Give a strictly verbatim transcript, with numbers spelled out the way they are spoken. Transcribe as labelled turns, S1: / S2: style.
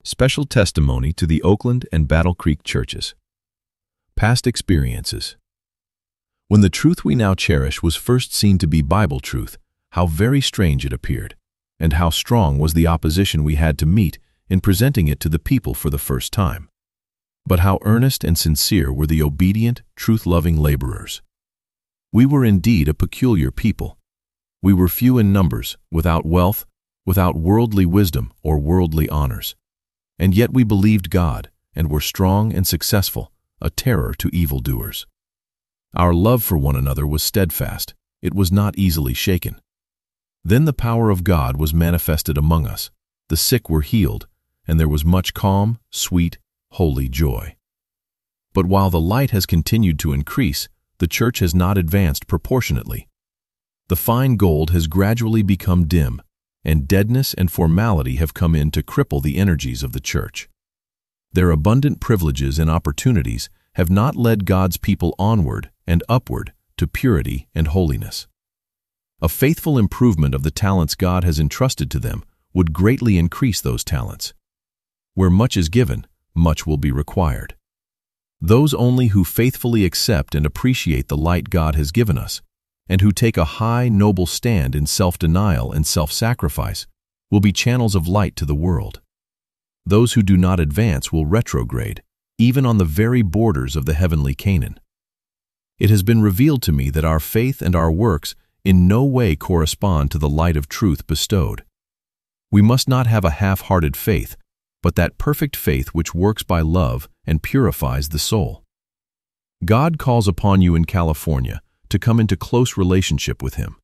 S1: Special testimony to the Oakland and Battle Creek churches. Past experiences. When the truth we now cherish was first seen to be Bible truth, how very strange it appeared, and how strong was the opposition we had to meet in presenting it to the people for the first time. But how earnest and sincere were the obedient, truth-loving laborers. We were indeed a peculiar people. We were few in numbers, without wealth, without worldly wisdom or worldly honors. And yet we believed God, and were strong and successful, a terror to evildoers. Our love for one another was steadfast, it was not easily shaken. Then the power of God was manifested among us, the sick were healed, and there was much calm, sweet, holy joy. But while the light has continued to increase, the church has not advanced proportionately. The fine gold has gradually become dim, and deadness and formality have come in to cripple the energies of the church. Their abundant privileges and opportunities have not led God's people onward and upward to purity and holiness. A faithful improvement of the talents God has entrusted to them would greatly increase those talents. Where much is given, much will be required. Those only who faithfully accept and appreciate the light God has given us, and who take a high, noble stand in self-denial and self-sacrifice, will be channels of light to the world. Those who do not advance will retrograde, even on the very borders of the heavenly Canaan. It has been revealed to me that our faith and our works in no way correspond to the light of truth bestowed. We must not have a half-hearted faith, but that perfect faith which works by love and purifies the soul. God calls upon you in California to come into close relationship with Him.